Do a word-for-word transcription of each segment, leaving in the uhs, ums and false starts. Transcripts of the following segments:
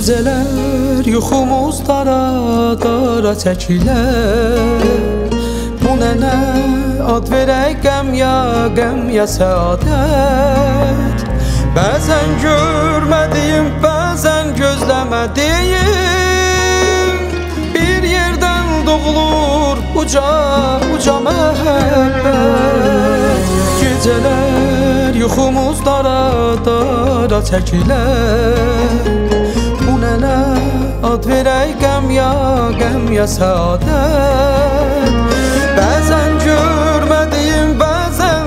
Gecələr yuxumuz dara-dara çəkilər. Bu nənə ad verək qəm ya, qəm ya səadət. Bəzən görmədiyim, bəzən gözləmədiyim bir yerdən doğulur uca, uca məhəbbət. Gecələr yuxumuz dara-dara çəkilər. Bu nənə ad verək qəm ya, qəm ya səadət. Bəzən görmədiyim, bəzən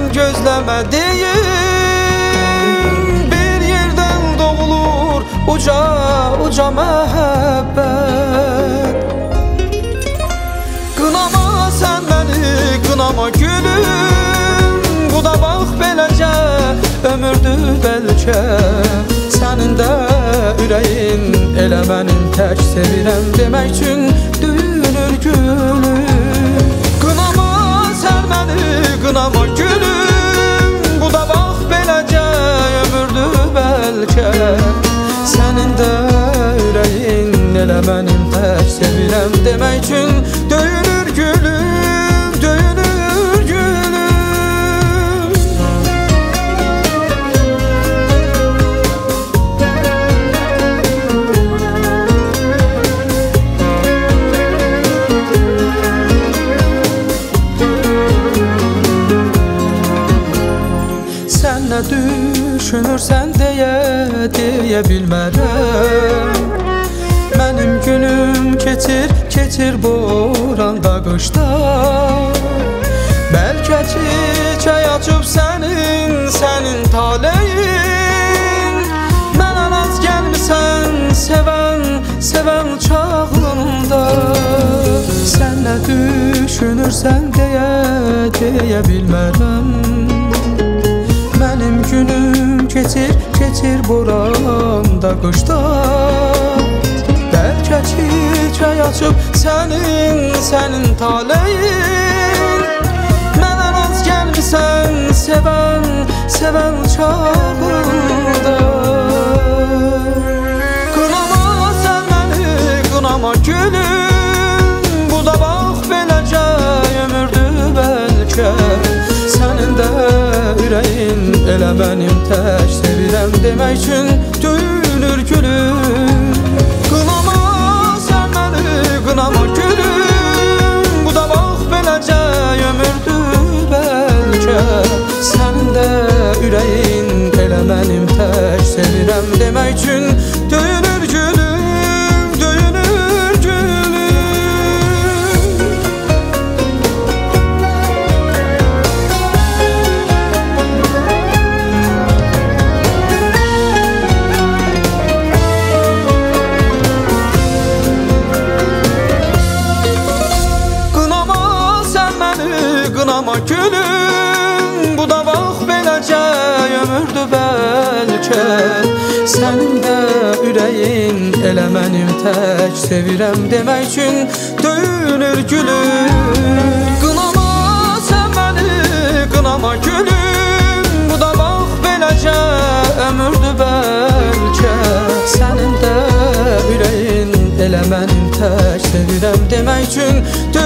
gözləmədiyim bir yerdən doğulur uca, uca məhəbbət. Qınama sən məni, qınama gülüm, bu da bax beləcə ömürdür bəlkə. Sənin də ürəyin elə mənim tək sevirəm demək üçün döyünür gülüm. Qınama sən məni, qınama gülüm, bu da bax beləcə ömürdür bəlkə. Sənin də ürəyin elə mənim tək sevirəm demək üçün döyünür gülüm, döyünür gülüm. Sən nə düşünürsən deyə, deyə bilmərəm. Mənim günüm keçir, keçir boranda qışda. Bəlkə çiçək açıb sənin, sənin taleyin. Mənə raz gəlmisən sevən, sevən çağlımda. Sən nə düşünürsən deyə, deyə bilmərəm. Mənim günüm keçir, keçir boranda qışda. Bəlkə çiçək açıb sənin, sənin taleyin. Mənə raz gəlmisən sevən, sevən çağında. Qınama sən məni, qınama gülüm, bu da bax beləcə ömürdür bəlkə. Sənin də ürəyin elə mənim tək sevirəm demək üçün döyünür gülüm. Qınama sən məni, qınama gülüm, bu da bax beləcə ömürdür bəlkə. Sənin də ürəyin elə mənim tək sevirəm demək üçün döyünür gülüm, döyünür gülüm. Qınama gülüm, bu da bax beləcə ömürdür bəlkə. Sənin də ürəyin elə mənim tək sevirəm demək üçün döyünür gülüm. Qınama sən məni, qınama gülüm, bu da bax beləcə ömürdür bəlkə. Sənin də ürəyin elə mənim tək sevirəm demək üçün